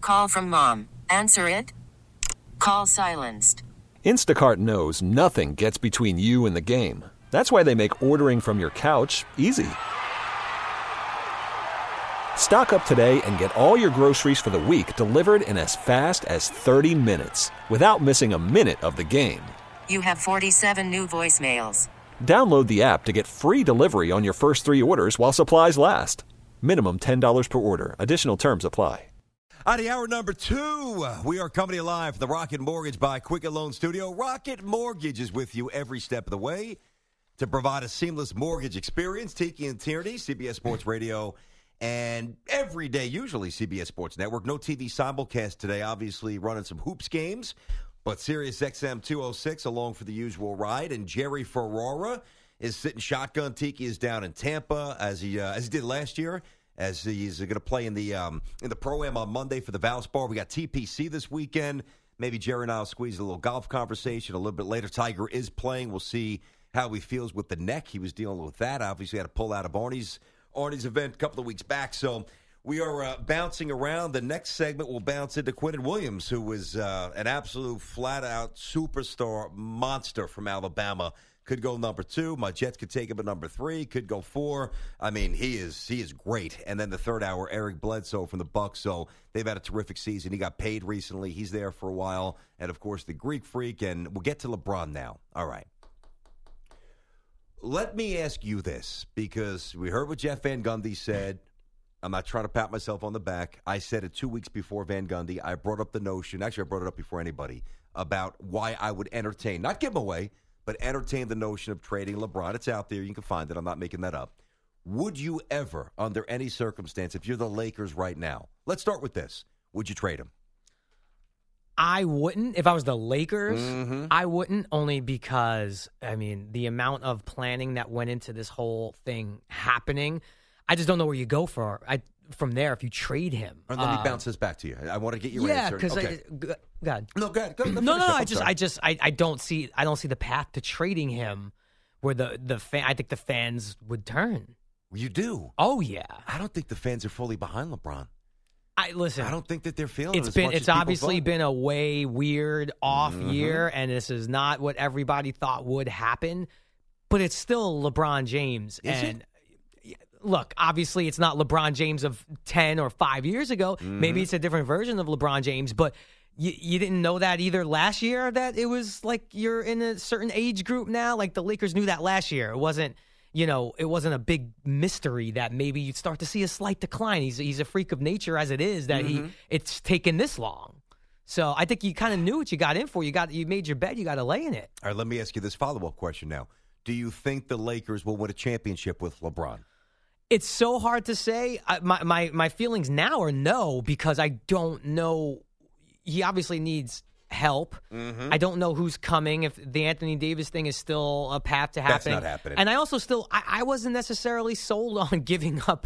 Call from mom. Answer it. Call silenced. Instacart knows nothing gets between you and the game. That's why they make ordering from your couch easy. Stock up today and get all your groceries for the week delivered in as fast as 30 minutes without missing a minute of the game. You have 47 new voicemails. Download the app to get free delivery on your first 3 orders while supplies last. Minimum $10 per order. Additional terms apply. Hour number 2. We are coming to you live from the Rocket Mortgage by Quicken Loan Studio. Rocket Mortgage is with you every step of the way to provide a seamless mortgage experience. Tiki and Tierney, CBS Sports Radio, and every day, usually CBS Sports Network. No TV simulcast today, obviously running some hoops games, but Sirius XM 206 along for the usual ride. And Jerry Ferrara is sitting shotgun. Tiki is down in Tampa as he did last year, as he's going to play in the Pro-Am on Monday for the Valspar. We got TPC this weekend. Maybe Jerry and I will squeeze a little golf conversation a little bit later. Tiger is playing. We'll see how he feels with the neck. He was dealing with that. Obviously had to pull out of Arnie's event a couple of weeks back. So we are bouncing around. The next segment will bounce into Quinton Williams, who was an absolute flat-out superstar monster from Alabama. Could go number 2. My Jets could take him at number 3. Could go 4. I mean, he is great. And then the third hour, Eric Bledsoe from the Bucs. So they've had a terrific season. He got paid recently. He's there for a while. And, of course, the Greek Freak. And we'll get to LeBron now. All right. Let me ask you this, because we heard what Jeff Van Gundy said. I'm not trying to pat myself on the back. I said it 2 weeks before Van Gundy. I brought up the notion. Actually, I brought it up before anybody about why I would entertain, not give him away, but entertain the notion of trading LeBron. It's out there. You can find it. I'm not making that up. Would you ever, under any circumstance, if you're the Lakers right now, let's start with this. Would you trade him? I wouldn't. If I was the Lakers, Mm-hmm. I wouldn't, only because, I mean, the amount of planning that went into this whole thing happening, I just don't know where you go from there if you trade him. All right, let me bounce this back to you. I want to get your answer. Yeah, because okay. God. No, go ahead. Go, No. I don't see the path to trading him where I think the fans would turn. You do? Oh yeah. I don't think the fans are fully behind LeBron. Listen. I don't think that they're feeling it. It's obviously been a way weird off year, and this is not what everybody thought would happen. But it's still LeBron James. Is and look, obviously it's not LeBron James of 10 or 5 years ago. Maybe it's a different version of LeBron James, but you didn't know that either last year, that it was like you're in a certain age group now. Like the Lakers knew that last year. It wasn't a big mystery that maybe you'd start to see a slight decline. He's a freak of nature as it is, that it's taken this long. So I think you kind of knew what you got in for. You made your bet. You got to lay in it. All right, let me ask you this follow-up question now. Do you think the Lakers will win a championship with LeBron? It's so hard to say. My feelings now are no, because I don't know. He obviously needs help. I don't know who's coming, if the Anthony Davis thing is still a path to happen. That's not happening. And I also I wasn't necessarily sold on giving up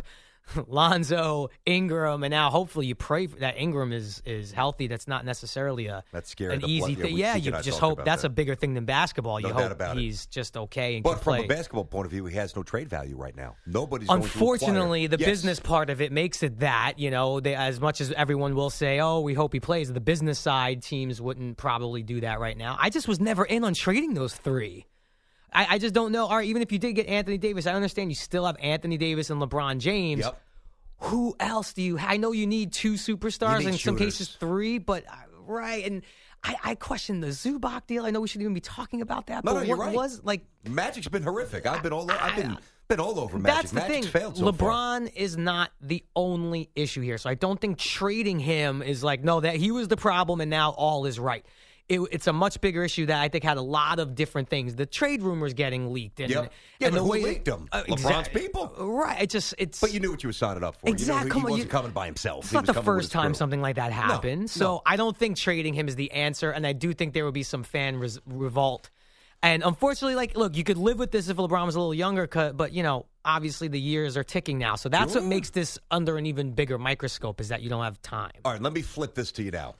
Lonzo, Ingram, and now hopefully you pray that Ingram is healthy. That's not necessarily that's scary. An easy thing. Yeah, you just hope that's a bigger thing than basketball. You hope he's just okay and but can play. From a basketball point of view, he has no trade value right now. Nobody's unfortunately, going to the business part of it makes it that, as much as everyone will say, oh, we hope he plays, the business side teams wouldn't probably do that right now. I just was never in on trading those 3. I just don't know. All right, even if you did get Anthony Davis, I understand you still have Anthony Davis and LeBron James. Yep. Who else do you have? I know you need 2 superstars, in some cases 3, but right. And I question the Zubac deal. I know we shouldn't even be talking about that. No, but you're what right. was like? Magic's been horrific. I've been all over Magic. That's the Magic's thing. failed so LeBron far. is not the only issue here. So I don't think trading him is like, no, that he was the problem and now all is right. It's a much bigger issue that I think had a lot of different things. The trade rumors getting leaked. And, Yeah, and but the who way leaked them? LeBron's people. Right. It's. But you knew what you were signing up for. Exactly. He wasn't coming by himself. It's not the first time something like that happened. No. So I don't think trading him is the answer, and I do think there would be some fan revolt. And unfortunately, look, you could live with this if LeBron was a little younger, but, obviously the years are ticking now. So that's what makes this under an even bigger microscope, is that you don't have time. All right, let me flip this to you now.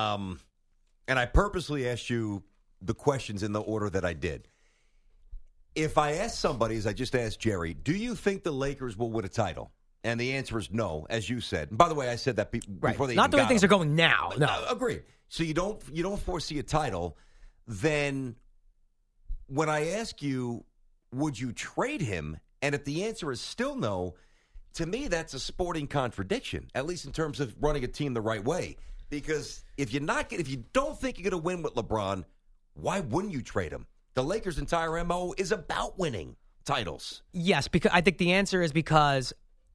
And I purposely asked you the questions in the order that I did. If I ask somebody, as I just asked Jerry, do you think the Lakers will win a title? And the answer is no, as you said. And by the way, I said that before they Not even the way got things him. are going now. No. Agreed. So you don't foresee a title. Then when I ask you, would you trade him? And if the answer is still no, to me that's a sporting contradiction, at least in terms of running a team the right way. Because if you don't think you're going to win with LeBron, why wouldn't you trade him? The Lakers' entire MO is about winning titles. Yes, because I think the answer is because,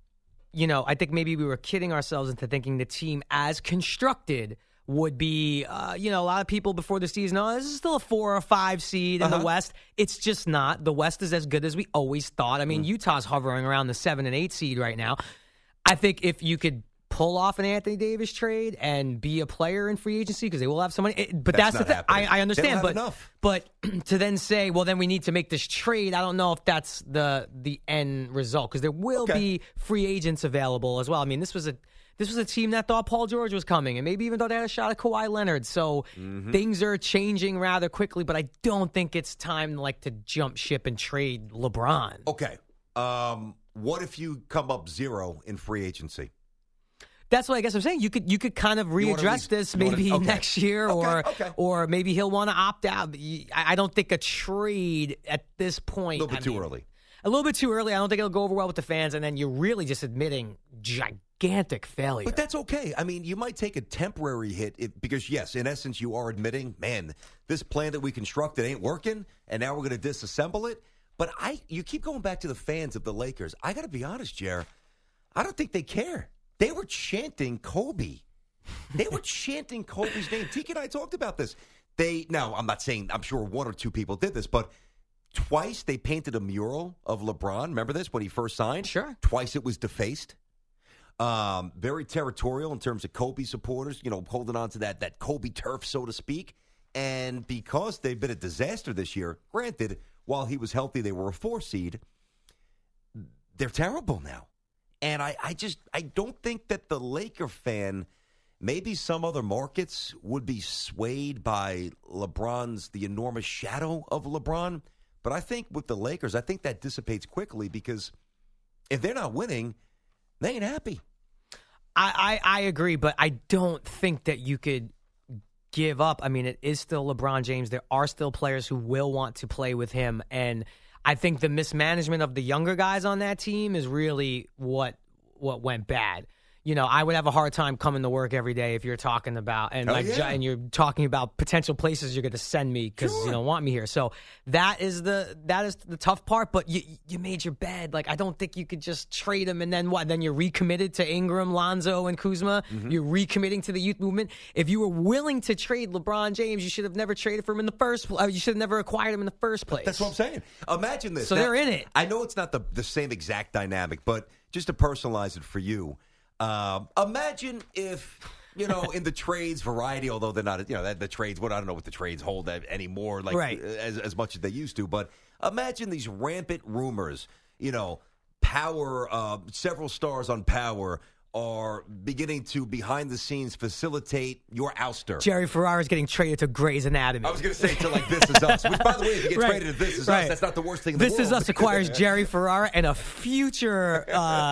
I think maybe we were kidding ourselves into thinking the team as constructed would be, a lot of people before the season, this is still a 4 or 5 seed in the West. It's just not. The West is as good as we always thought. I mean, Utah's hovering around the 7 and 8 seed right now. I think if you could pull off an Anthony Davis trade and be a player in free agency, because they will have somebody, but that's the thing. I understand, but to then say, well, then we need to make this trade, I don't know if that's the end result, because there will be free agents available as well. I mean, this was a team that thought Paul George was coming, and maybe even thought they had a shot at Kawhi Leonard. So things are changing rather quickly, but I don't think it's time to jump ship and trade LeBron. Okay. What if you come up 0 in free agency? That's what I guess I'm saying. You could kind of readdress this maybe next year, or maybe he'll want to opt out. I don't think a trade at this point. A little bit too early. A little bit too early. I don't think it'll go over well with the fans, and then you're really just admitting gigantic failure. But that's okay. I mean, you might take a temporary hit because, yes, in essence, you are admitting, man, this plan that we constructed ain't working, and now we're going to disassemble it. But you keep going back to the fans of the Lakers. I got to be honest, Jer, I don't think they care. They were chanting Kobe. They were chanting Kobe's name. Tiki and I talked about this. Now, I'm not saying, I'm sure 1 or 2 people did this, but twice they painted a mural of LeBron. Remember this when he first signed? Sure. Twice it was defaced. Very territorial in terms of Kobe supporters, holding on to that Kobe turf, so to speak. And because they've been a disaster this year, granted, while he was healthy, they were a 4 seed. They're terrible now. And I don't think that the Laker fan, maybe some other markets, would be swayed by the enormous shadow of LeBron. But I think with the Lakers, I think that dissipates quickly because if they're not winning, they ain't happy. I agree, but I don't think that you could give up. I mean, it is still LeBron James. There are still players who will want to play with him, and I think the mismanagement of the younger guys on that team is really what went bad. I would have a hard time coming to work every day if you're talking about and you're talking about potential places you're going to send me because you don't want me here. So that is the tough part. But you made your bed. I don't think you could just trade him and then what? Then you're recommitted to Ingram, Lonzo, and Kuzma. Mm-hmm. You're recommitting to the youth movement. If you were willing to trade LeBron James, you should have never traded for him in the first place. You should have never acquired him in the first place. That's what I'm saying. Imagine this. So they're in it. I know it's not the same exact dynamic, but just to personalize it for you. Imagine if, in the trades variety, although they're not, the trades, I don't know what the trades hold anymore, as much as they used to, but imagine these rampant rumors, Power, several stars on Power are beginning to, behind the scenes, facilitate your ouster. Jerry Ferrara is getting traded to Grey's Anatomy. I was going to say to This Is Us, which, by the way, if you get traded to This Is Us, that's not the worst thing in the world. This Is Us acquires Jerry Ferrara and a future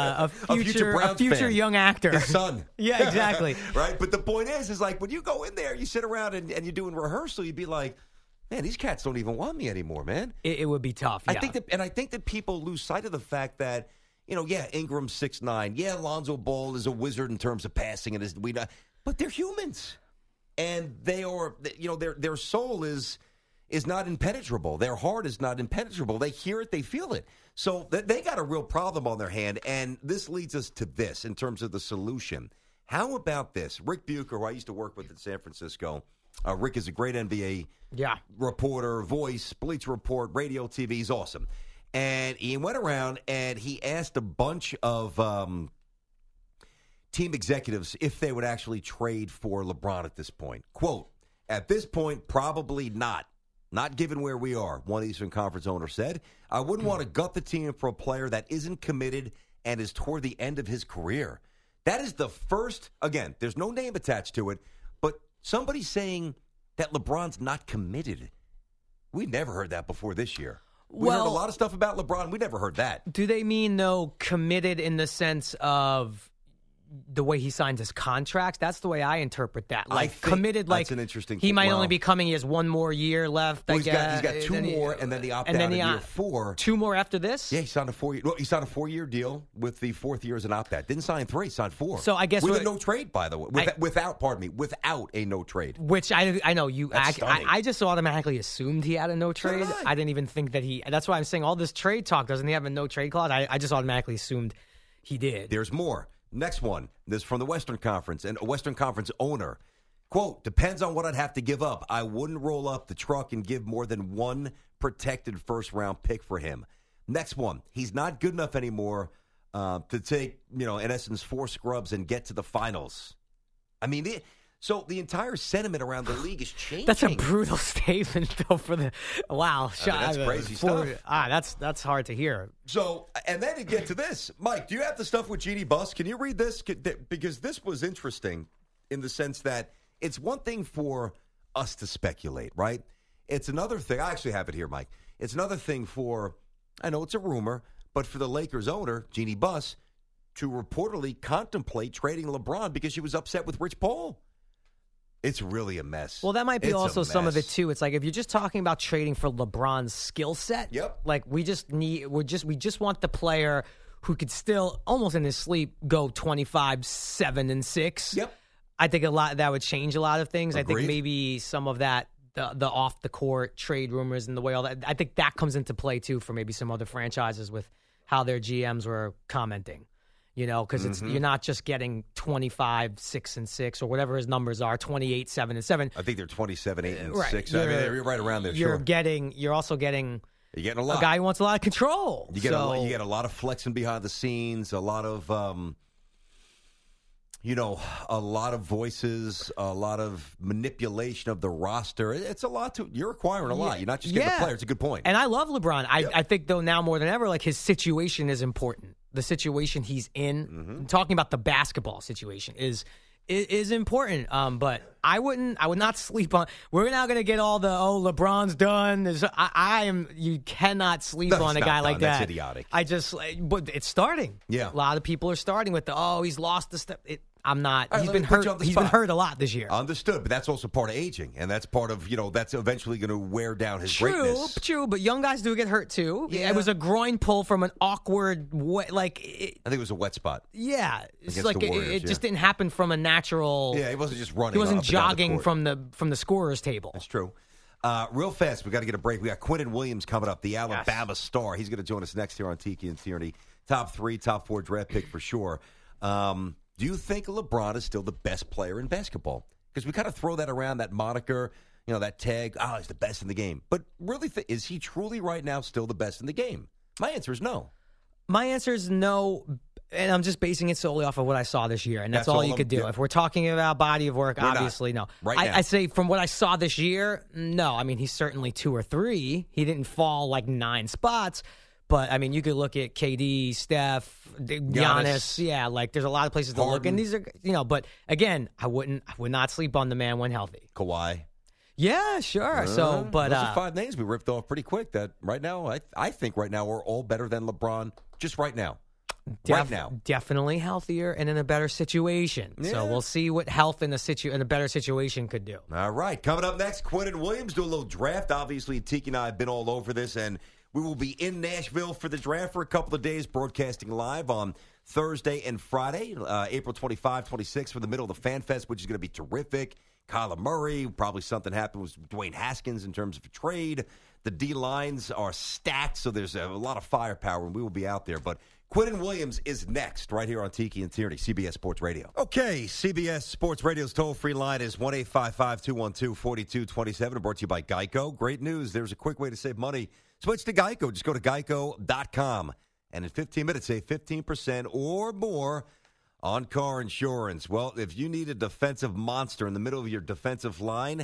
young actor. His son. Yeah, exactly. Right? But the point is when you go in there, you sit around and you're doing rehearsal, you'd be like, man, these cats don't even want me anymore, man. It would be tough, yeah. I think that people lose sight of the fact that, Ingram's 6'9". Yeah, Lonzo Ball is a wizard in terms of passing, but they're humans, and they are. Their soul is not impenetrable. Their heart is not impenetrable. They hear it, they feel it. So they got a real problem on their hand, and this leads us to this in terms of the solution. How about this? Rick Bucher, who I used to work with in San Francisco. Rick is a great NBA reporter, voice, Bleacher Report, radio, TV. He's awesome. And he went around and he asked a bunch of team executives if they would actually trade for LeBron at this point. Quote, at this point, probably not. Not given where we are, one Eastern Conference owner said. I wouldn't want to gut the team for a player that isn't committed and is toward the end of his career. That is the first, again, there's no name attached to it, but somebody saying that LeBron's not committed. We never heard that before this year. We heard a lot of stuff about LeBron. We never heard that. Do they mean, though, committed in the sense of the way he signs his contracts? That's the way I interpret that. Like, I think committed, like that's an interesting. He might only be coming. He has one more year left. Well, he's got 2 more, and then the opt out in year 4. 2 more after this. Yeah, he signed a 4-year. Well, he signed a 4-year deal with the 4th year as an opt out. Didn't sign 3, signed 4. So I guess with a no trade, by the way, without a no trade. Which I know you. That's I just automatically assumed he had a no trade. did I didn't even think that he. That's why I'm saying all this trade talk. Doesn't he have a no trade clause? I just automatically assumed he did. There's more. Next one. This is from the Western Conference, and a Western Conference owner. Quote, depends on what I'd have to give up. I wouldn't roll up the truck and give more than 1 protected first-round pick for him. Next one. He's not good enough anymore to take, in essence, 4 scrubs and get to the finals. I mean, so the entire sentiment around the league is changing. That's a brutal statement, though. For the wow, that's crazy stuff. That's hard to hear. So, and then you get to this, Mike. Do you have the stuff with Jeannie Buss? Can you read this? Because this was interesting in the sense that it's one thing for us to speculate, right? It's another thing. I actually have it here, Mike. It's another thing for, I know it's a rumor, but for the Lakers owner, Jeannie Buss, to reportedly contemplate trading LeBron because she was upset with Rich Paul. It's really a mess. Well, that might be also some of it too. It's like if you're just talking about trading for LeBron's skill set. Yep. Like we just want the player who could still almost in his sleep go 25, 7, and 6. Yep. I think that would change a lot of things. Agreed. I think maybe some of that the off the court trade rumors and the way all that. I think that comes into play too for maybe some other franchises with how their GMs were commenting. Because it's you're not just getting 25, 6, and 6, or whatever his numbers are, 28, 7, and 7. I think they're 27, 8, and right. 6. I mean, they're right around there. You're also getting a lot. A guy who wants a lot of control. You get a lot of flexing behind the scenes, a lot of a lot of voices, a lot of manipulation of the roster. It's a lot you're acquiring a lot. You're not just getting the player. It's a good point. And I love LeBron. I think, though, now more than ever, like his situation is important. The situation he's in, talking about the basketball situation is important. But I would not sleep on. We're now going to get all the LeBron's done. You cannot sleep on a guy like that. That's idiotic. But it's starting. Yeah, a lot of people are starting with he's lost the step. I'm not. Right, he's been hurt. He's been hurt a lot this year. Understood, but that's also part of aging, and that's part of that's eventually going to wear down his greatness. True, but young guys do get hurt too. Yeah. It was a groin pull from an awkward way. I think it was a wet spot. Yeah, it's like it just didn't happen from a natural. Yeah, he wasn't just running. He wasn't jogging from the scorer's table. That's true. Real fast, we got to get a break. We got Quinnen Williams coming up, the Alabama star. He's going to join us next here on Tiki and Tierney. Top 3, top 4 draft pick for sure. Do you think LeBron is still the best player in basketball? Because we kind of throw that around, that moniker, that tag, he's the best in the game. But really, is he truly right now still the best in the game? My answer is no. My answer is no, and I'm just basing it solely off of what I saw this year, and that's all you could do. If we're talking about body of work, obviously no. I say from what I saw this year, no. I mean, he's certainly 2 or 3. He didn't fall like 9 spots. But, I mean, you could look at KD, Steph, Giannis. Yeah, like there's a lot of places to look. And these are, but again, I would not sleep on the man when healthy. Kawhi. Yeah, sure. Those are 5 names we ripped off pretty quick that right now, I think right now we're all better than LeBron just right now. Right now. Definitely healthier and in a better situation. Yeah. So we'll see what health in a better situation could do. All right. Coming up next, Quinnen Williams do a little draft. Obviously, Tiki and I have been all over this, and we will be in Nashville for the draft for a couple of days, broadcasting live on Thursday and Friday, April 25, 26 for the middle of the Fan Fest, which is going to be terrific. Kyler Murray, probably something happened with Dwayne Haskins in terms of a trade. The D-lines are stacked, so there's a lot of firepower, and we will be out there. But Quinnen Williams is next right here on Tiki and Tierney, CBS Sports Radio. Okay, CBS Sports Radio's toll-free line is 1-855-212-4227, brought to you by Geico. Great news. There's a quick way to save money. Switch to Geico. Just go to geico.com. And in 15 minutes, save 15% or more on car insurance. Well, if you need a defensive monster in the middle of your defensive line,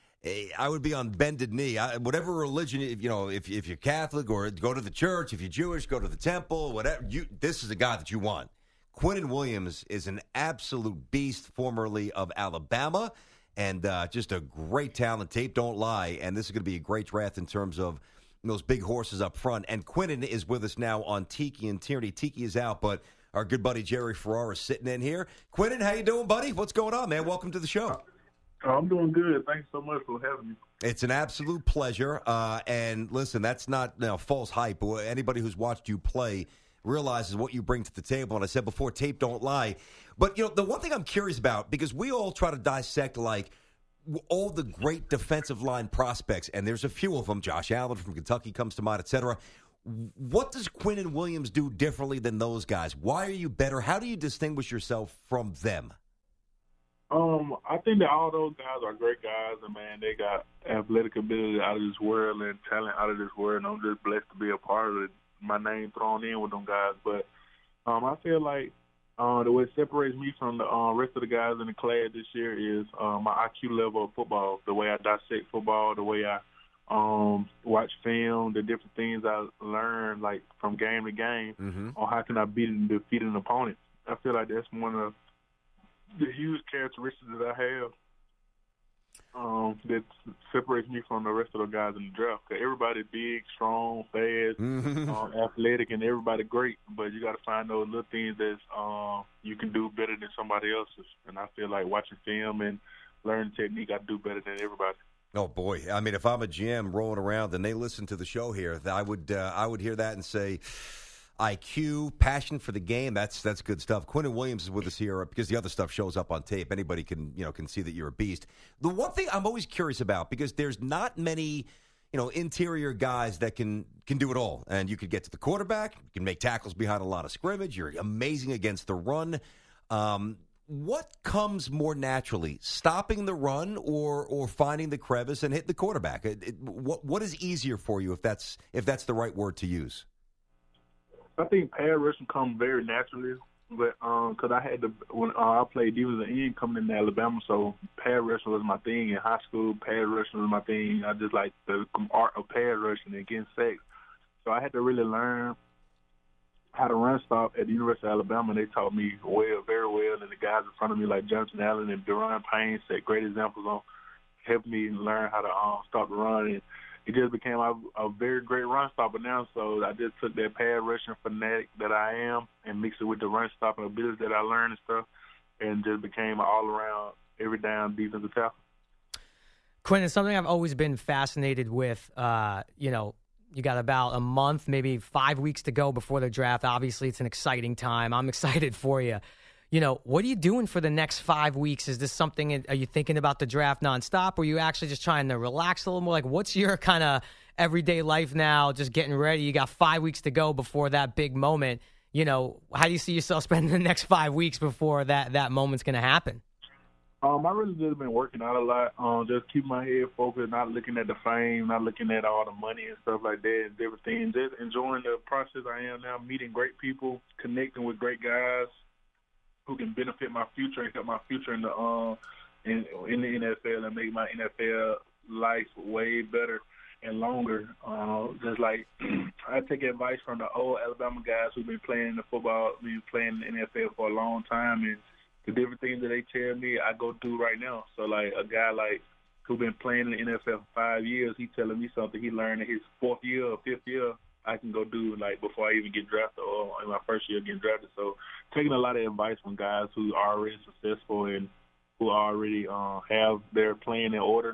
I would be on bended knee. Whatever religion, if you're Catholic or go to the church, if you're Jewish, go to the temple, whatever. This is the guy that you want. Quinnen Williams is an absolute beast, formerly of Alabama, and just a great talent. Tape don't lie, and this is going to be a great draft in terms of those big horses up front. And Quinnen is with us now on Tiki and Tierney. Tiki is out, but our good buddy Jerry Ferrara is sitting in here. Quinnen, how you doing, buddy? What's going on, man? Welcome to the show. I'm doing good. Thanks so much for having me. It's an absolute pleasure. And listen, that's not false hype. Anybody who's watched you play realizes what you bring to the table. And I said before, tape don't lie. But, the one thing I'm curious about, because we all try to dissect, all the great defensive line prospects, and there's a few of them. Josh Allen from Kentucky comes to mind, et cetera. What does Quinnen Williams do differently than those guys? Why are you better? How do you distinguish yourself from them? I think that all those guys are great guys, and, man, they got athletic ability out of this world and talent out of this world, and I'm just blessed to be a part of it, my name thrown in with them guys. But I feel like the way it separates me from the rest of the guys in the class this year is my IQ level of football, the way I dissect football, the way I watch film, the different things I learn, from game to game, on how can I defeat an opponent. I feel like that's one of the huge characteristics that I have that separates me from the rest of the guys in the draft. Because everybody big, strong, fast, athletic, and everybody great. But you got to find those little things that you can do better than somebody else's. And I feel like watching film and learning technique, I do better than everybody. Oh boy! I mean, if I'm a GM rolling around and they listen to the show here, I would hear that and say, IQ, passion for the game. That's good stuff. Quinnen Williams is with us here because the other stuff shows up on tape. Anybody can see that you're a beast. The one thing I'm always curious about, because there's not many interior guys that can do it all. And you could get to the quarterback, you can make tackles behind a lot of scrimmage. You're amazing against the run. What comes more naturally, stopping the run or finding the crevice and hitting the quarterback? What is easier for you if that's the right word to use? I think pass rushing comes very naturally, but because when I played defensive end coming into Alabama, so pass rushing was my thing in high school. Pass rushing was my thing. I just like the art of pass rushing and getting sacks. So I had to really learn how to run stop at the University of Alabama. They taught me very well, and the guys in front of me like Jonathan Allen and Deron Payne set great examples on helping me learn how to stop the run. And it just became a very great run stopper now. So I just took that pass rushing fanatic that I am and mixed it with the run stopping abilities that I learned and stuff, and just became an all-around, every down defensive tackle. Quinn, it's something I've always been fascinated with. You got about a month, maybe 5 weeks to go before the draft. Obviously, it's an exciting time. I'm excited for you. What are you doing for the next 5 weeks? Is this something, are you thinking about the draft nonstop? Or are you actually just trying to relax a little more? What's your kind of everyday life now, just getting ready? You got 5 weeks to go before that big moment. How do you see yourself spending the next 5 weeks before that moment's going to happen? I really just been working out a lot. Just keep my head focused, not looking at the fame, not looking at all the money and stuff like that and different things. Just enjoying the process I am now, meeting great people, connecting with great guys who can benefit my future and help my future in the NFL and make my NFL life way better and longer. Just like I take advice from the old Alabama guys who've been playing the football, been playing in the NFL for a long time, and the different things that they tell me I go do right now. So like a guy who been playing in the NFL for 5 years, he telling me something he learned in his 4th year or 5th year, I can go do before I even get drafted or in my first year getting drafted. So taking a lot of advice from guys who are already successful and who already have their plan in order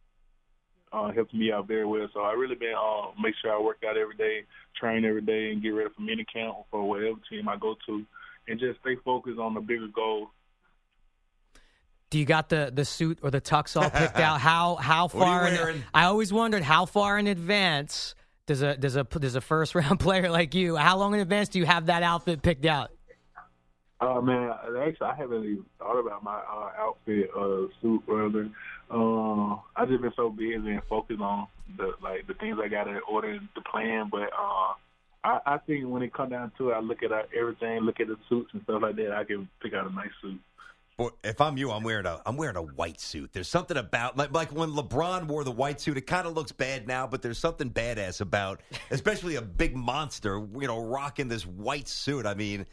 helps me out very well. So I really been make sure I work out every day, train every day, and get ready for mini camp for whatever team I go to, and just stay focused on the bigger goal. Do you got the suit or the tux all picked out? How far? I always wondered how far in advance does a first round player like you? How long in advance do you have that outfit picked out? Man, actually, I haven't even thought about my outfit suit rather. I just been so busy and focused on the things I got in order to plan. But I think when it comes down to it, I look at everything, look at the suits and stuff like that. I can pick out a nice suit. Well, if I'm you, I'm wearing a white suit. There's something about like when LeBron wore the white suit. It kind of looks bad now, but there's something badass about, especially a big monster, rocking this white suit. I mean,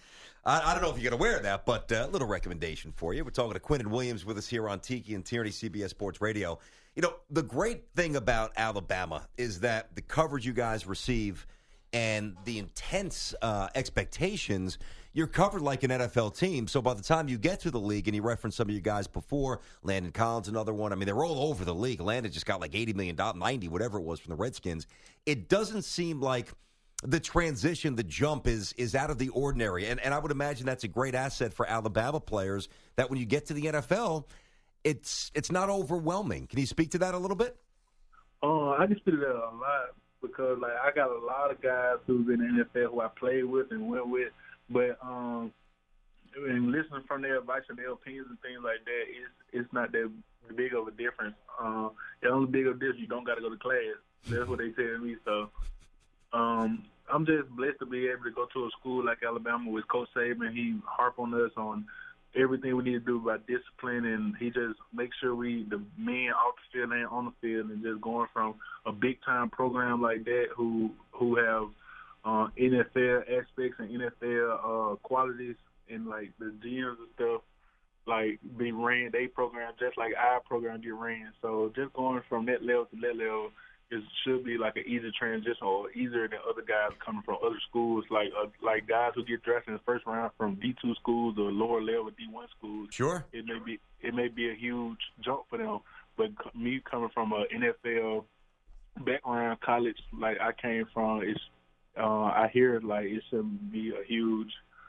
I don't know if you're going to wear that, but a little recommendation for you. We're talking to Quinnen Williams with us here on Tiki and Tierney, CBS Sports Radio. The great thing about Alabama is that the coverage you guys receive and the intense expectations, you're covered like an NFL team. So by the time you get to the league, and you referenced some of you guys before, Landon Collins, another one. I mean, they're all over the league. Landon just got like $80 million, 90, whatever it was from the Redskins. It doesn't seem like the transition, the jump is out of the ordinary. And I would imagine that's a great asset for Alabama players, that when you get to the NFL, it's not overwhelming. Can you speak to that a little bit? I can speak to that a lot because, like, I got a lot of guys who's in the NFL who I played with and went with. But and listening from their advice and their opinions and things like that, it's not that big of a difference. The only big of this, you don't got to go to class. That's what they tell me. So I'm just blessed to be able to go to a school like Alabama with Coach Saban. He harp on us on everything we need to do about discipline, and he just makes sure the men off the field and on the field, and just going from a big-time program like that who have NFL aspects and NFL qualities, and like the GMs and stuff, like be ran they program just like our program get ran. So just going from that level to that level should be like an easy transition, or easier than other guys coming from other schools, like guys who get drafted in the first round from D2 schools or lower level D1 schools. Sure, it may be a huge jump for them. But me coming from an NFL background, college like I came from, I hear like it should be a huge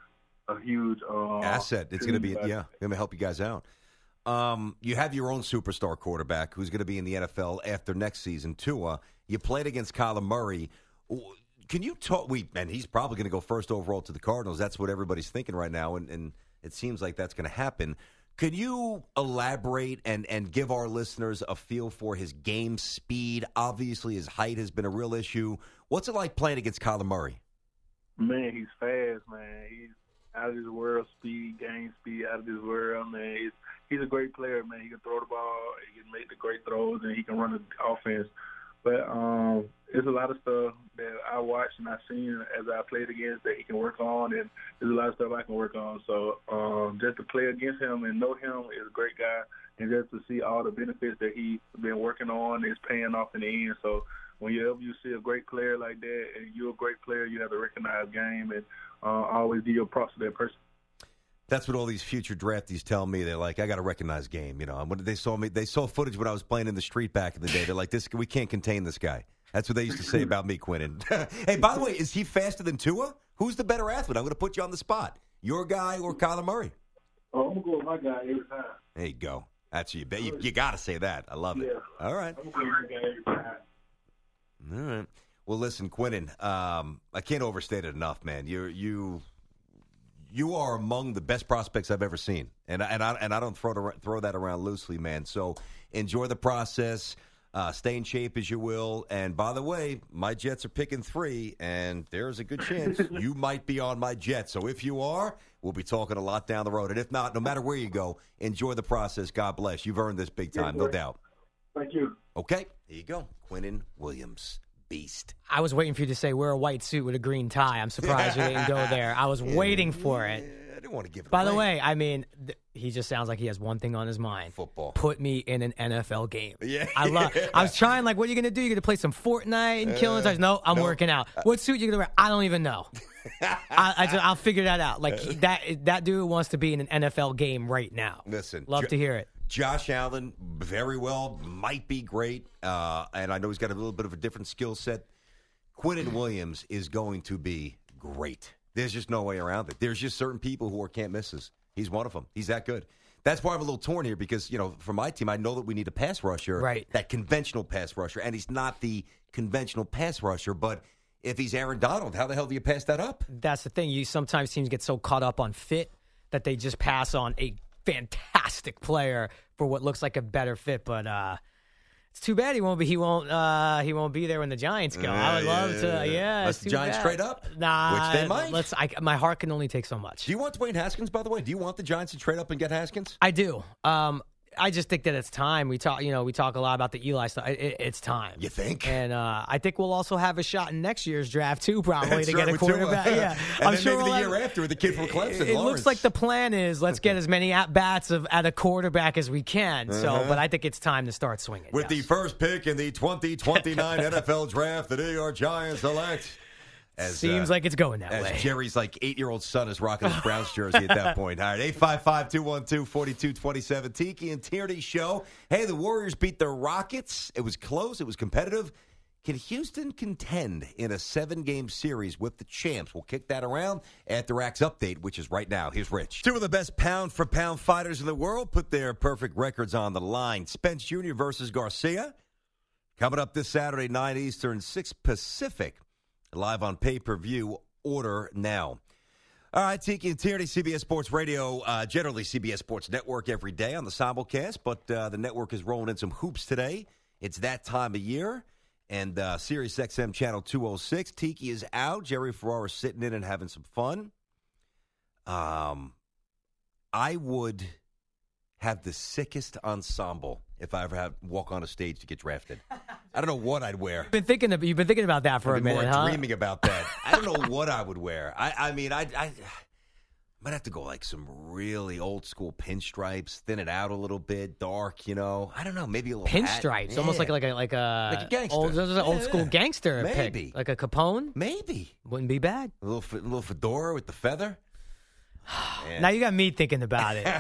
asset. It's going to be going to help you guys out. You have your own superstar quarterback who's going to be in the NFL after next season, Tua. You played against Kyler Murray. Can you talk? And he's probably going to go first overall to the Cardinals. That's what everybody's thinking right now, and it seems like that's going to happen. Could you elaborate and give our listeners a feel for his game speed? Obviously, his height has been a real issue. What's it like playing against Kyler Murray? Man, he's fast, man. He's out of this world speed, game speed, out of this world, man. He's a great player, man. He can throw the ball, he can make the great throws, and he can run the offense. But there's a lot of stuff that I watched and I've seen as I played against that he can work on, and there's a lot of stuff I can work on. So just to play against him and know him is a great guy, and just to see all the benefits that he's been working on is paying off in the end. So whenever you see a great player like that and you're a great player, you have to recognize game and always give your props to that person. That's what all these future draftees tell me. They're like, I got to recognize game. When they saw footage when I was playing in the street back in the day. They're like, we can't contain this guy. That's what they used to say about me, Quinnen. Hey, by the way, is he faster than Tua? Who's the better athlete? I'm going to put you on the spot. Your guy or Kyler Murray? Oh, I'm going to go with my guy every time. There you go. That's you. You got to say that. I love it. All right. I'm going to go with my guy every time. All right. Well, listen, Quinnen, I can't overstate it enough, man. You are among the best prospects I've ever seen, and I don't throw that around loosely, man. So enjoy the process, stay in shape as you will. And by the way, my Jets are picking 3, and there's a good chance you might be on my Jets. So if you are, we'll be talking a lot down the road. And if not, no matter where you go, enjoy the process. God bless. You've earned this big time, no doubt. Thank you. Okay, here you go, Quinnen Williams. Beast. I was waiting for you to say wear a white suit with a green tie. I'm surprised you didn't go there. I was waiting for it. I didn't want to give it By away. the way, I mean, he just sounds like he has one thing on his mind. Football. Put me in an NFL game. Yeah. I was trying, like, what are you going to do? You're going to play some Fortnite and killing time? No, I'm working out. What suit you going to wear? I don't even know. I'll figure that out. Like, that dude wants to be in an NFL game right now. Listen. Love to hear it. Josh Allen, very well, might be great. And I know he's got a little bit of a different skill set. Quinnen Williams is going to be great. There's just no way around it. There's just certain people who are can't misses. He's one of them. He's that good. That's why I'm a little torn here because, for my team, I know that we need a pass rusher, right? That conventional pass rusher, and he's not the conventional pass rusher, but if he's Aaron Donald, how the hell do you pass that up? That's the thing. Sometimes teams get so caught up on fit that they just pass on a fantastic player for what looks like a better fit, but it's too bad he won't be there when the Giants go. I would love to. Yeah, unless the Giants trade up. Nah, which they might. My heart can only take so much. Do you want Dwayne Haskins? By the way, do you want the Giants to trade up and get Haskins? I do. I just think that it's time. We talk a lot about the Eli stuff. It's time. You think? And I think we'll also have a shot in next year's draft too, probably That's to right, get a with quarterback. Tua. Yeah, And I'm then sure maybe we'll the year after with the kid from Clemson. It Lawrence. looks like the plan is let's get as many at bats at a quarterback as we can. So, but I think it's time to start swinging. With the first pick in the 2029 NFL Draft, the New York Giants select. Seems like it's going that as way. Jerry's 8-year-old son is rocking his Browns jersey at that point. All right, 855-212-4227. Tiki and Tierney show. Hey, the Warriors beat the Rockets. It was close. It was competitive. Can Houston contend in a 7-game series with the champs? We'll kick that around at the Racks Update, which is right now. Here's Rich. Two of the best pound-for-pound fighters in the world put their perfect records on the line. Spence Jr. versus Garcia. Coming up this Saturday, 9 Eastern, 6 Pacific. Live on pay-per-view. Order now. All right, Tiki and Tierney, CBS Sports Radio, generally CBS Sports Network every day on the simulcast, but the network is rolling in some hoops today. It's that time of year, and Sirius XM Channel 206. Tiki is out. Jerry Ferrara is sitting in and having some fun. I would have the sickest ensemble if I ever had walk on a stage to get drafted. I don't know what I'd wear. You've been thinking about that for a minute, huh? Dreaming about that. I don't know what I would wear. I mean, I might have to go some really old school pinstripes, thin it out a little bit, dark. I don't know, maybe a little pinstripes, hat. almost Yeah. like a gangster. old school gangster Maybe. pick, like a Capone. Maybe Wouldn't be bad. a little fedora with the feather. Now you got me thinking about it.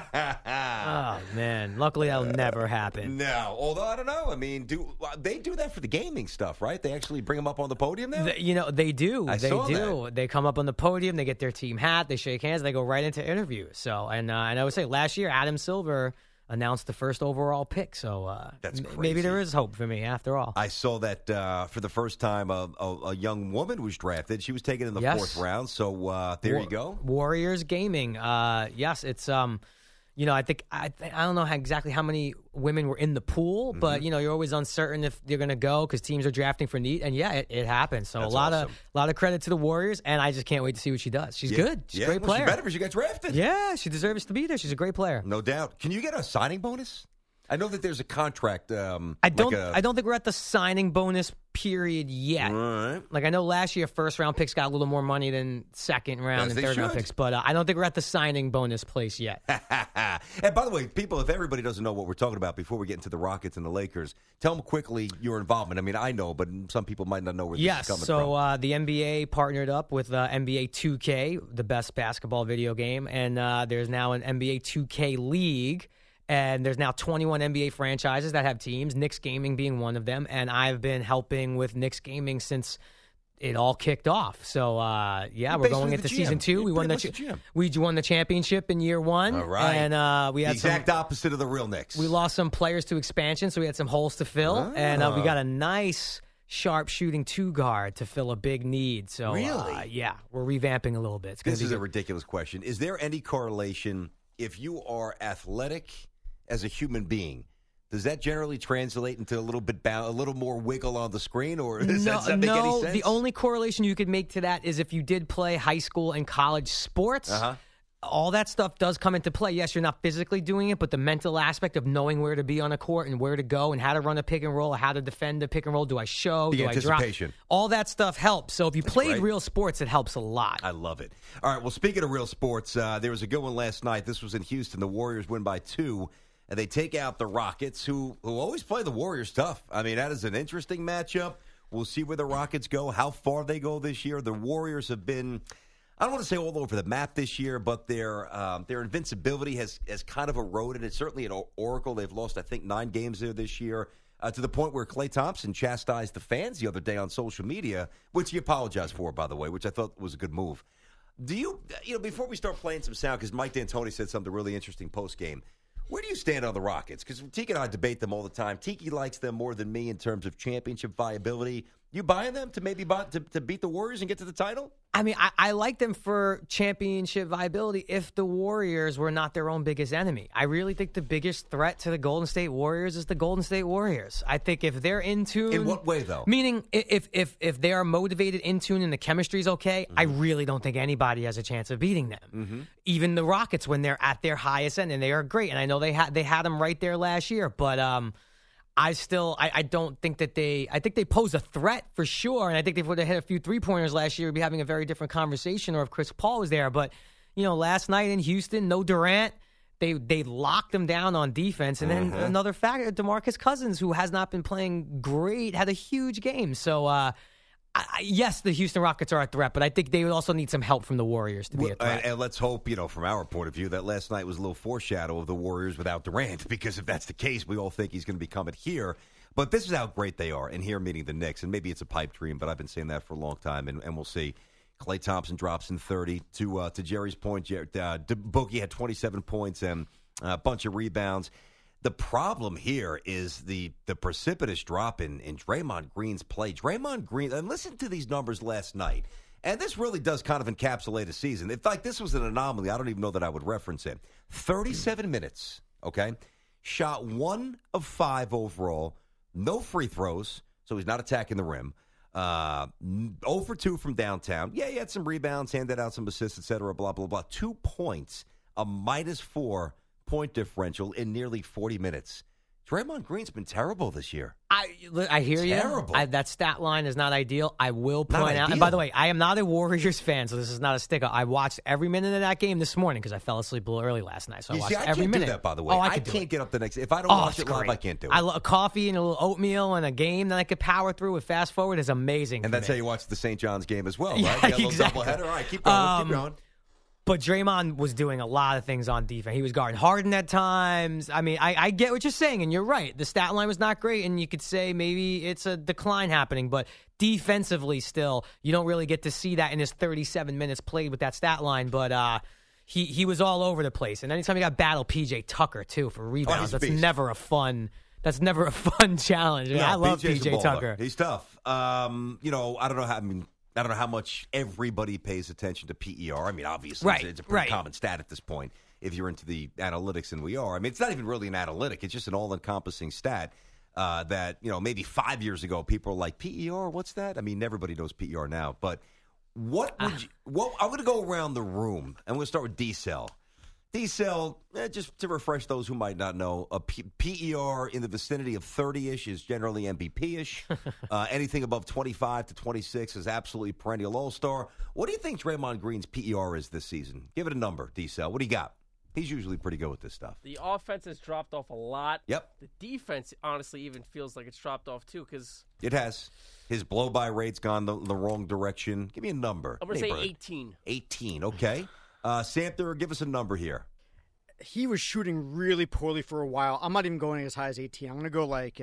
Oh man! Luckily that'll never happen. No, although I don't know. I mean, they do that for the gaming stuff, right? They actually bring them up on the podium now. They do. I saw that. They come up on the podium. They get their team hat. They shake hands. They go right into interviews. So, and I would say last year Adam Silver announced the first overall pick. So that's crazy. Maybe there is hope for me after all. I saw that for the first time a young woman was drafted. She was taken in the 4th round. So there you go. Warriors Gaming. Yes, it's I think I don't know exactly how many women were in the pool, but you're always uncertain if you're going to go because teams are drafting for need, and it happens. So That's a lot awesome. of credit to the Warriors, and I just can't wait to see what she does. She's good. She's a great player. She better if she got drafted. Yeah, she deserves to be there. She's a great player. No doubt. Can you get a signing bonus? I know that there's a contract. I don't think we're at the signing bonus period yet. All right. Like I know last year, first round picks got a little more money than second round and third round picks, but I don't think we're at the signing bonus place yet. And by the way, people, if everybody doesn't know what we're talking about before we get into the Rockets and the Lakers, tell them quickly your involvement. I mean, I know, but some people might not know where this is coming from. So the NBA partnered up with NBA 2K, the best basketball video game, and there's now an NBA 2K league. And there's now 21 NBA franchises that have teams, Knicks Gaming being one of them. And I've been helping with Knicks Gaming since it all kicked off. So, we're going into season 2. We won the championship in year 1. All right. And we had the exact opposite of the real Knicks. We lost some players to expansion, so we had some holes to fill. And we got a nice sharp shooting 2-guard to fill a big need. So, really? We're revamping a little bit. This is a ridiculous question. Is there any correlation if you are athletic as a human being? Does that generally translate into a little more wiggle on the screen, or does that make any sense? The only correlation you could make to that is if you did play high school and college sports. All that stuff does come into play. Yes, you're not physically doing it, but the mental aspect of knowing where to be on a court and where to go and how to run a pick and roll, or how to defend a pick and roll. Do I show? The do anticipation. I drop? All that stuff helps. So if you played real sports, it helps a lot. I love it. All right, well, speaking of real sports, there was a good one last night. This was in Houston. The Warriors win by 2. And they take out the Rockets, who always play the Warriors tough. I mean, that is an interesting matchup. We'll see where the Rockets go, how far they go this year. The Warriors have been, I don't want to say all over the map this year, but their invincibility has kind of eroded. It's certainly at Oracle. They've lost, I think, 9 games there this year, to the point where Klay Thompson chastised the fans the other day on social media, which he apologized for, by the way, which I thought was a good move. Do you before we start playing some sound, because Mike D'Antoni said something really interesting post-game, where do you stand on the Rockets? Because Tiki and I debate them all the time. Tiki likes them more than me in terms of championship viability. You buying them to maybe to beat the Warriors and get to the title? I mean, I like them for championship viability if the Warriors were not their own biggest enemy. I really think the biggest threat to the Golden State Warriors is the Golden State Warriors. I think if they're in tune... In what way, though? Meaning, if they are motivated, in tune, and the chemistry's okay, I really don't think anybody has a chance of beating them. Even the Rockets, when they're at their highest end, and they are great, and I know they had them right there last year, but... I don't think that I think they pose a threat for sure. And I think if they would have hit a few 3-pointers last year, we'd be having a very different conversation, or if Chris Paul was there. But, last night in Houston, no Durant, they locked them down on defense. And then another factor, DeMarcus Cousins, who has not been playing great, had a huge game. So, yes, the Houston Rockets are a threat, but I think they would also need some help from the Warriors to be a threat. And let's hope, from our point of view, that last night was a little foreshadow of the Warriors without Durant, because if that's the case, we all think he's going to be coming here. But this is how great they are, and here meeting the Knicks. And maybe it's a pipe dream, but I've been saying that for a long time, and we'll see. Klay Thompson drops in 30. To Jerry's point, Boogie had 27 points and a bunch of rebounds. The problem here is the precipitous drop in Draymond Green's play. Draymond Green, and listen to these numbers last night, and this really does kind of encapsulate a season. If this was an anomaly, I don't even know that I would reference it. 37 minutes, okay? Shot 1 of 5 overall, no free throws, so he's not attacking the rim. 0 for 2 from downtown. Yeah, he had some rebounds, handed out some assists, et cetera, blah, blah, blah. 2 points, a -4 point differential in nearly 40 minutes. Draymond Green's been terrible this year. I hear you. Terrible. That stat line is not ideal. I will point out, and by the way, I am not a Warriors fan, so this is not a stick-up. I watched every minute of that game this morning because I fell asleep a little early last night. So I watched every minute. I can't do that, by the way. Oh, I can't get up the next. If I don't watch it live, I can't do it. I love coffee and a little oatmeal and a game that I could power through with fast forward is amazing. And that's how you watch the St. John's game as well, right? Yeah, You got a little exactly. doubleheader. All right, keep going. Keep going. But Draymond was doing a lot of things on defense. He was guarding Harden at times. I mean, I get what you're saying, and you're right. The stat line was not great, and you could say maybe it's a decline happening. But defensively still, you don't really get to see that in his 37 minutes played with that stat line. But he was all over the place. And anytime you got battle P.J. Tucker, too, for rebounds, that's never a fun challenge. I mean, I love P.J. Tucker. He's tough. I don't know how much everybody pays attention to PER. I mean, obviously, it's a pretty common stat at this point if you're into the analytics, and we are. I mean, it's not even really an analytic. It's just an all-encompassing stat that, maybe 5 years ago, people were like, PER, what's that? I mean, everybody knows PER now. But I'm going to go around the room. I'm going to start with D-Cell. D-Cell, just to refresh those who might not know, a PER in the vicinity of 30-ish is generally MVP-ish. Anything above 25 to 26 is absolutely perennial all-star. What do you think Draymond Green's PER is this season? Give it a number, D-Cell. What do you got? He's usually pretty good with this stuff. The offense has dropped off a lot. Yep. The defense, honestly, even feels like it's dropped off, too, because... It has. His blow-by rate's gone the wrong direction. Give me a number. I'm going to say 18. 18, okay. Samter, give us a number here. He was shooting really poorly for a while. I'm not even going as high as 18. I'm going to go like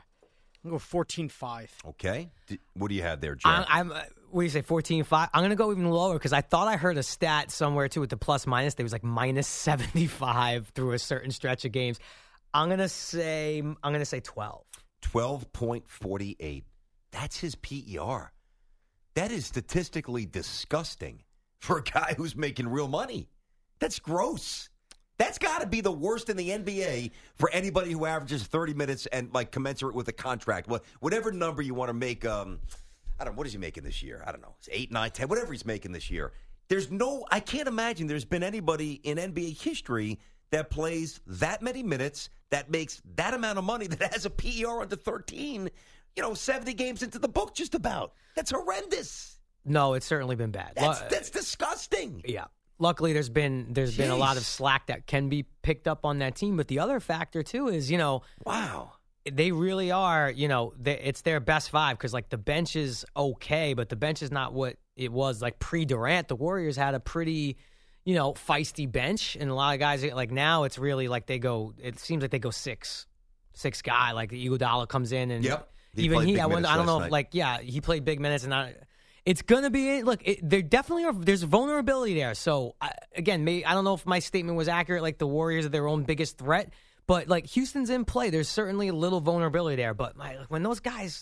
14.5. Okay. What do you have there, Jeff? What do you say, 14.5? I'm going to go even lower because I thought I heard a stat somewhere, too, with the plus-minus. There was like -75 through a certain stretch of games. I'm going to say 12. 12.48. That's his PER. That is statistically disgusting for a guy who's making real money. That's gross. That's got to be the worst in the NBA for anybody who averages 30 minutes and like commensurate with a contract. Whatever number you want to make, I don't know, what is he making this year? I don't know. It's 8, 9, 10, whatever he's making this year. I can't imagine there's been anybody in NBA history that plays that many minutes, that makes that amount of money, that has a PER under 13, 70 games into the book just about. That's horrendous. No, it's certainly been bad. That's disgusting. Yeah. Luckily, there's been a lot of slack that can be picked up on that team. But the other factor, too, is, wow, they really are, it's their best five because, like, the bench is okay, but the bench is not what it was, like, pre-Durant. The Warriors had a pretty, feisty bench. And a lot of guys, like, now it's really like it seems like they go six guy. Like, Iguodala comes in and even he, I don't know if, he played big minutes and not. It's going to be, there definitely are, there's vulnerability there. So, again, I don't know if my statement was accurate, like the Warriors are their own biggest threat, but like Houston's in play. There's certainly a little vulnerability there. But when those guys,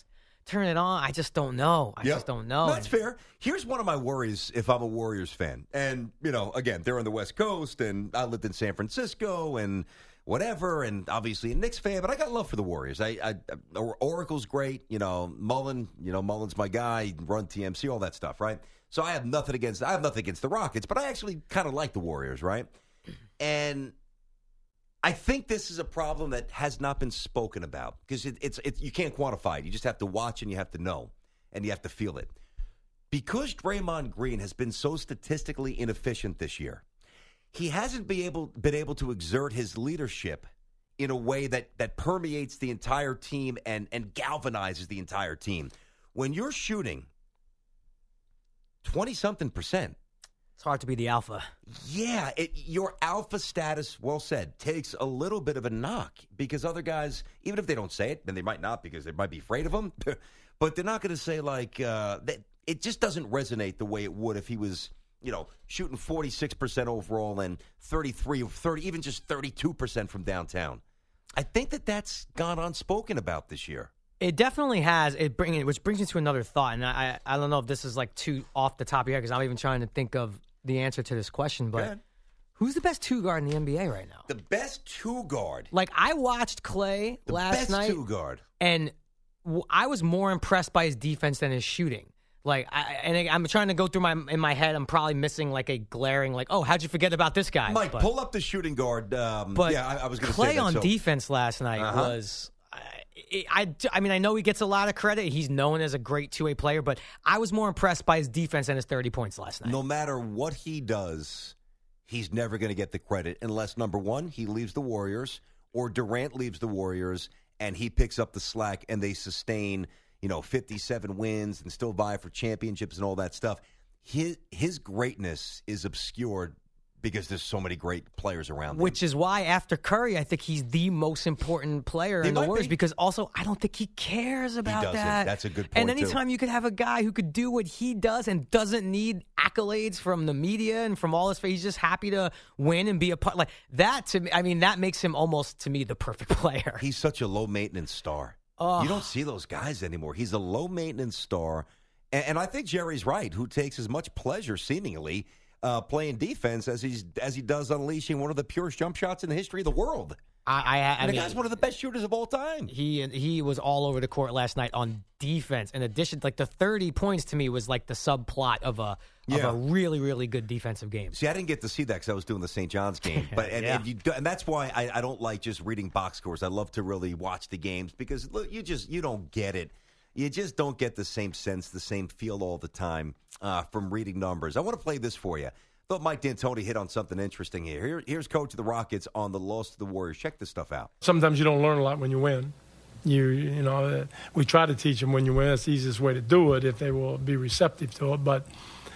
turn it on. I just don't know. I just don't know. That's fair. Here's one of my worries if I'm a Warriors fan. And, again, they're on the West Coast, and I lived in San Francisco, and whatever, and obviously a Knicks fan, but I got love for the Warriors. Oracle's great. Mullen's my guy, run TMC, all that stuff, right? So I have nothing against the Rockets, but I actually kind of like the Warriors, right? And I think this is a problem that has not been spoken about because it's you can't quantify it. You just have to watch and you have to know and you have to feel it. Because Draymond Green has been so statistically inefficient this year, he hasn't been able to exert his leadership in a way that permeates the entire team and galvanizes the entire team. When you're shooting 20-something%, it's hard to be the alpha. Yeah, your alpha status, well said, takes a little bit of a knock because other guys, even if they don't say it, and they might not because they might be afraid of him, but they're not going to say it just doesn't resonate the way it would if he was, shooting 46% overall and 30, even just 32% from downtown. I think that's gone unspoken about this year. It definitely has. Which brings me to another thought, and I don't know if this is too off the top of your head because I'm even trying to think of the answer to this question. But who's the best two guard in the NBA right now? The best two guard. I watched Clay last night. The best two guard, and I was more impressed by his defense than his shooting. I'm trying to go through in my head. I'm probably missing a glaring how'd you forget about this guy? Mike, pull up the shooting guard. But I was going to say Clay on defense last night was. I mean, I know he gets a lot of credit. He's known as a great two-way player, but I was more impressed by his defense than his 30 points last night. No matter what he does, he's never going to get the credit unless, number one, he leaves the Warriors or Durant leaves the Warriors and he picks up the slack and they sustain, 57 wins and still vie for championships and all that stuff. His greatness is obscured because there's so many great players around him. Which is why, after Curry, I think he's the most important player in the Warriors because also I don't think he cares about that. That's a good point, And anytime you could have a guy who could do what he does and doesn't need accolades from the media and from all this, he's just happy to win and be a part. That, to me, that makes him almost, to me, the perfect player. He's such a low-maintenance star. You don't see those guys anymore. He's a low-maintenance star. And I think Jerry's right, who takes as much pleasure, seemingly, playing defense as he does unleashing one of the purest jump shots in the history of the world. The guy's one of the best shooters of all time. He was all over the court last night on defense. In addition, the 30 points to me was the subplot of a really, really good defensive game. See, I didn't get to see that because I was doing the St. John's game. But and that's why I don't like just reading box scores. I love to really watch the games because look, you don't get it. You just don't get the same sense, the same feel all the time from reading numbers. I want to play this for you. Thought Mike D'Antoni hit on something interesting here. Here's coach of the Rockets on the loss to the Warriors. Check this stuff out. Sometimes you don't learn a lot when you win. We try to teach them when you win. It's the easiest way to do it if they will be receptive to it. But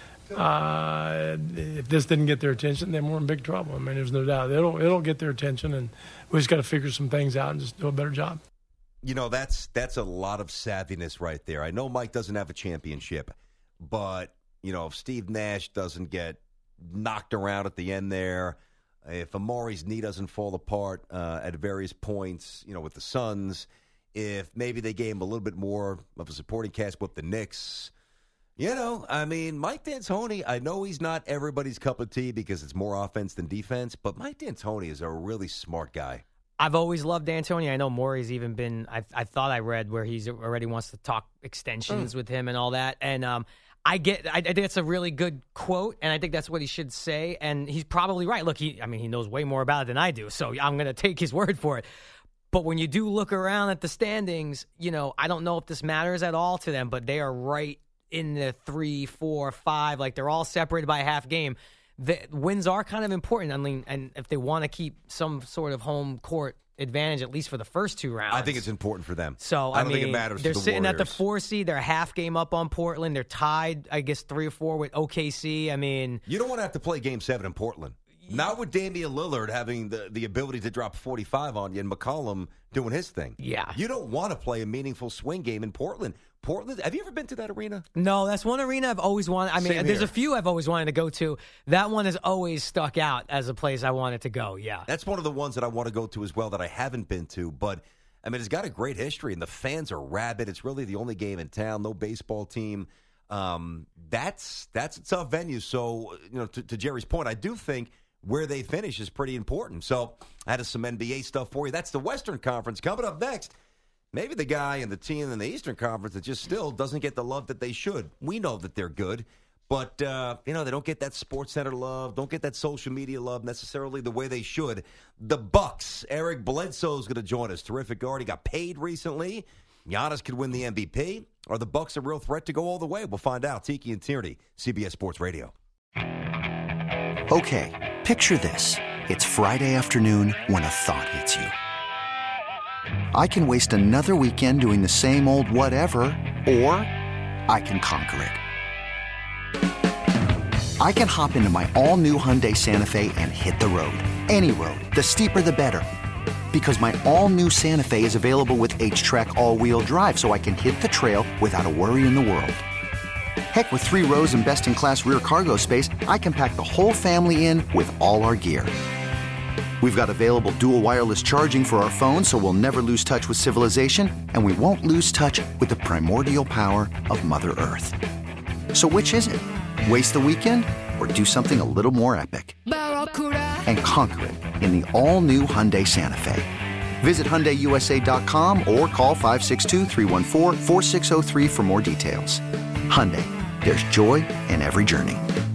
if this didn't get their attention, then we're in big trouble. There's no doubt. It'll get their attention, and we just got to figure some things out and just do a better job. That's a lot of savviness right there. I know Mike doesn't have a championship, but, if Steve Nash doesn't get knocked around at the end there, if Amari's knee doesn't fall apart at various points, with the Suns, if maybe they gave him a little bit more of a supporting cast with the Knicks, Mike D'Antoni, I know he's not everybody's cup of tea because it's more offense than defense, but Mike D'Antoni is a really smart guy. I've always loved D'Antoni. I know Maury's even been, I thought I read where he's already wants to talk extensions with him and all that. And I think it's a really good quote, and I think that's what he should say. And he's probably right. Look, he knows way more about it than I do, so I'm going to take his word for it. But when you do look around at the standings, I don't know if this matters at all to them, but they are right in the 3, 4, 5. They're all separated by a half game. The wins are kind of important. And if they want to keep some sort of home court advantage, at least for the first two rounds, I think it's important for them. So I don't think it matters. They're to the sitting Warriors. at the 4 seed. They're a half game up on Portland. They're tied, I guess, 3 or 4 with OKC. You don't want to have to play Game 7 in Portland. Not with Damian Lillard having the ability to drop 45 on you and McCollum doing his thing. Yeah. You don't want to play a meaningful swing game in Portland. Have you ever been to that arena? No, that's one arena I've always wanted. There's a few I've always wanted to go to. That one has always stuck out as a place I wanted to go, yeah. That's one of the ones that I want to go to as well that I haven't been to. But I mean, it's got a great history, and the fans are rabid. It's really the only game in town. No baseball team. That's a tough venue. So, to Jerry's point, I do think where they finish is pretty important. So I had some NBA stuff for you. That's the Western Conference. Coming up next, maybe the guy and the team in the Eastern Conference that just still doesn't get the love that they should. We know that they're good, but, they don't get that SportsCenter love, don't get that social media love necessarily the way they should. The Bucks. Eric Bledsoe is going to join us. Terrific guard. He got paid recently. Giannis could win the MVP. Are the Bucks a real threat to go all the way? We'll find out. Tiki and Tierney, CBS Sports Radio. Okay, picture this. It's Friday afternoon when a thought hits you. I can waste another weekend doing the same old whatever, or I can conquer it. I can hop into my all-new Hyundai Santa Fe and hit the road. Any road. The steeper, the better. Because my all-new Santa Fe is available with H-Track all-wheel drive, so I can hit the trail without a worry in the world. Heck, with 3 rows and best-in-class rear cargo space, I can pack the whole family in with all our gear. We've got available dual wireless charging for our phones, so we'll never lose touch with civilization, and we won't lose touch with the primordial power of Mother Earth. So which is it? Waste the weekend or do something a little more epic? And conquer it in the all-new Hyundai Santa Fe. Visit HyundaiUSA.com or call 562-314-4603 for more details. Hyundai, there's joy in every journey.